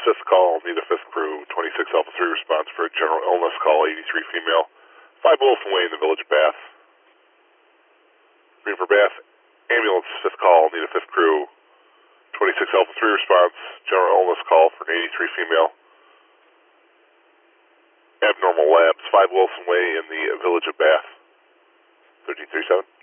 fifth call, need a fifth crew. 26 Alpha 3 response for a general illness call, 83 female. 5 Wilson Way in the village of Bath. Green for Bath, ambulance, fifth call, need a fifth crew. 26 Alpha 3 response, general illness call for an 83 female. Abnormal labs, 5 Wilson Way in the village of Bath. 1337.